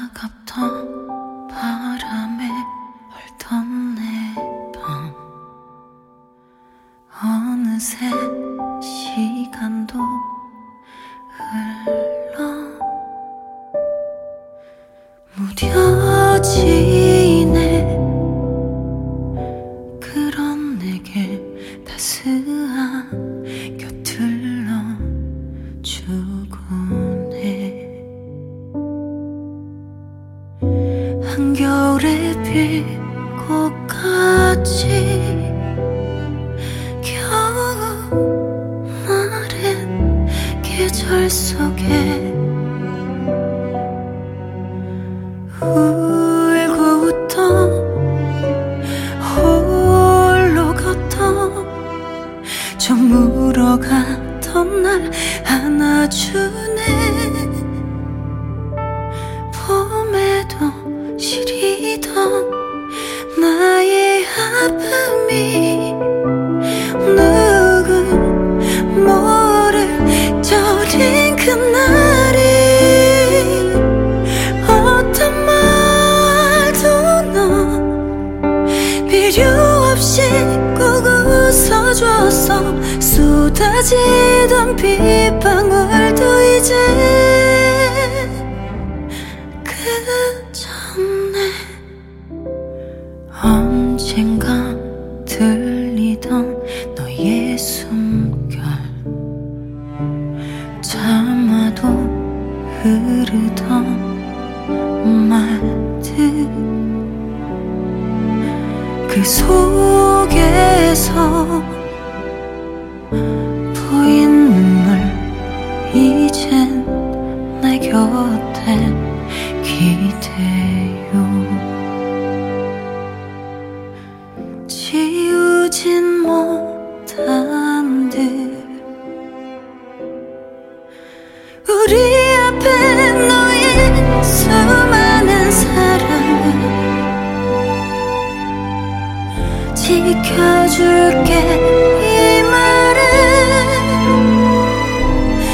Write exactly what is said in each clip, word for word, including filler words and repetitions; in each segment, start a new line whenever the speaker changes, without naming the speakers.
차갑던 바람에 얼던 내 밤 어느새 시간도 흘러 무뎌지네. 그런 내게 따스한 곁을 넣어주곤 해. 한겨울에 빌 꽃같이 겨울날엔 계절 속에 울고 웃던 홀로 걷던 저 물어가던 날 안아주네. 봄에도 시리던 나의 아픔이 누구 모를 저린 그날이 어떤 말도 넌 필요 없이 꼭 웃어줬어. 쏟아지던 빗방울도 이제 그쳤네. 언젠가 들리던 너의 숨결, 참아도 흐르던 말들, 그 속에서 보인 눈물, 이젠 내 곁에 기대요. 지우진 못한 듯 우리 앞에 너의 수많은 사랑을 지켜줄게. 이 말은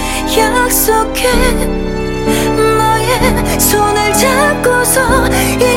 약속해. 너의 손을 잡고서 이